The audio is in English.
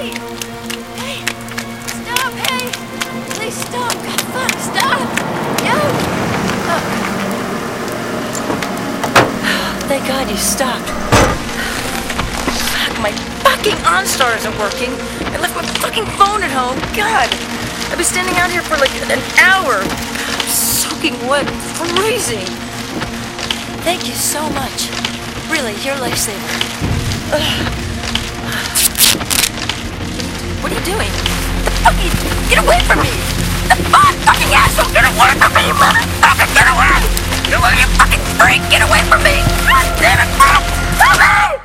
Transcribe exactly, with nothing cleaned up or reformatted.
Hey! Hey! Stop! Hey! Please stop! God, fuck! Stop! No! Oh. Thank God you stopped. Fuck, my fucking OnStar isn't working. I left my fucking phone at home. God! I've been standing out here for like an hour. I'm soaking wet, freezing. Thank you so much. Really, you're a lifesaver. Ugh. What are you doing? The fuck are you? Get away from me! The fuck? Fucking asshole! Get away from me, motherfucker! Get away! Get away, you fucking freak! Get away from me! God damn it!